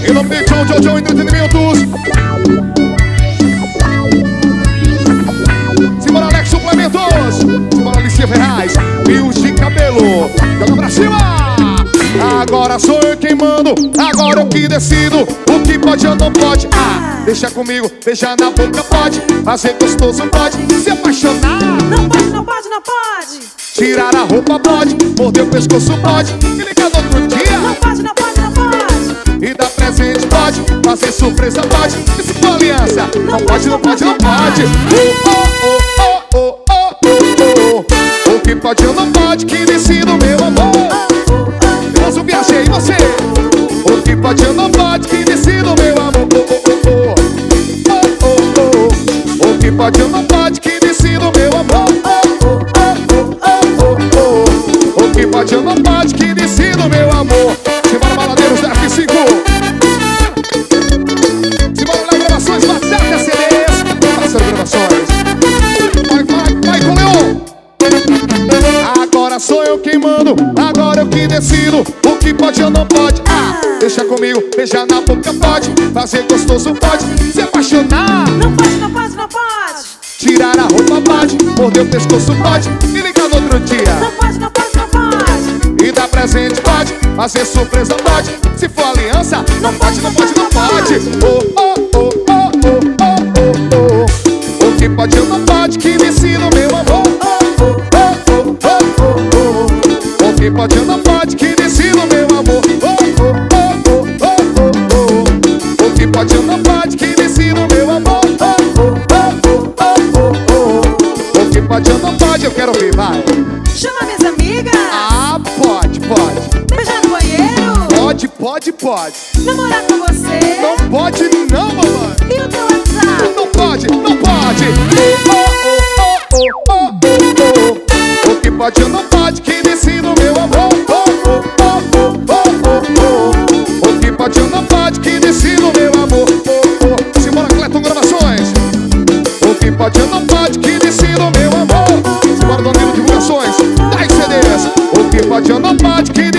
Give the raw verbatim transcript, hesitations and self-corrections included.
Em nome de John John John Entretenimentos. Simbora Alex Suplementos. Simbora Alicia Ferraz. Fios de cabelo. Joga pra cima. Agora sou eu quem mando. Agora eu que decido. O que pode ou não pode. Ah, deixa comigo, beijar na boca pode. Fazer gostoso pode. Se apaixonar não pode, não pode, não pode. Tirar a roupa pode. Morder o pescoço pode. E ligar no outro dia. Não pode, não pode, não pode. E dar presente pode. Fazer surpresa pode. E se for aliança não pode, não pode, não pode. Oh, oh, oh, oh, oh, oh, oh. O que pode ou não pode. Que decida o meu amor. Eu uso viajei e você. O que pode ou não pode. Que decida o meu amor. Oh, oh, oh, oh, oh, oh. O que pode ou não pode. Que decida o meu amor. O que pode ou não pode, que decida o meu amor. Simbora Baladeiros da F cinco. Simbora lá gravações, Batata C Ds. Parceiro gravações. Vai, vai, vai com Leon. Agora sou eu quem mando. Agora eu que decido. O que pode ou não pode. Ah, deixa comigo, beijar na boca pode. Fazer gostoso pode. Se apaixonar não pode, não pode, não pode. Tirar a roupa pode. Morder o pescoço pode. E ligar no outro dia. Não pode, não pode, não pode. E dar presente pode. Fazer surpresa pode. Se for aliança não pode, não pode, não pode. Oh, oh, oh, oh, oh, oh, oh, oh. O que pode ou não pode. Que me ensina o meu amor. Oh, oh, oh, oh, oh, oh. O que pode ou não pode. Que me ensina o meu amor. Oh, oh, oh, oh, oh, oh. O que pode ou não pode. Que me ensina o meu amor. Oh, oh, oh, oh, oh. O que pode ou não pode. Eu quero ouvir, vai. Chama minhas amigas. Ah, pode, pode. Beijar no banheiro. Pode, pode, pode. Namorar com você. Não pode não, mamãe. E o teu WhatsApp? Não pode, não pode. Oh, oh, oh, oh, oh, oh, oh. O que pode ou não pode. Que decida o meu amor. Oh, oh, oh, oh, oh, oh. O que pode ou não pode. Que decida o meu amor. Oh, oh. Simbora Cleton Gravações. O que pode ou não pode. Que decida o meu amor. Simbora Danilo Divulgações. dez C Ds. O que pode ou não pode. Que